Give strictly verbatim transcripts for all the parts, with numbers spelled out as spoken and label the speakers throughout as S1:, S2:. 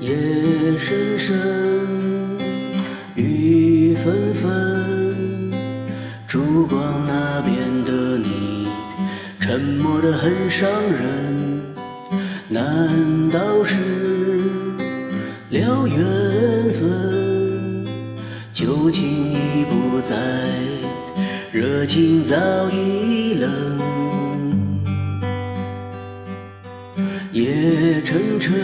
S1: 夜深深，雨纷纷，烛光那边的你，沉默得很伤人。难道是了缘分？旧情已不在，热情早已冷。夜沉沉，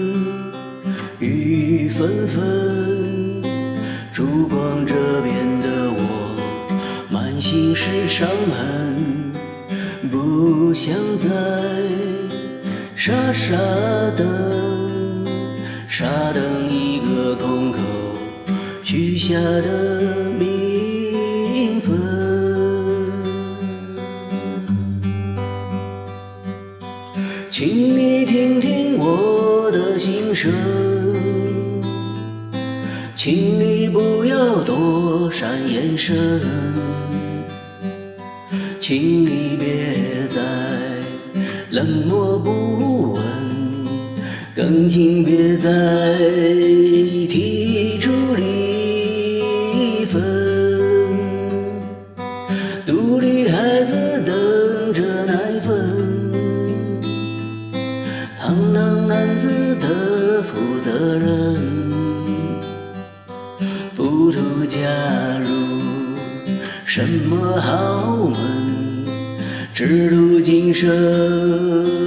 S1: 雨纷纷，烛光这边的我，满心是伤痕，不想再傻傻等，傻等一个空口许下的名分。请你听听我的心声，请你不要躲闪眼神，请你别再冷漠不闻，更请别再提出离分。独立孩子等着奶粉，堂堂男子的负责任，不图加入什么豪门，只图今生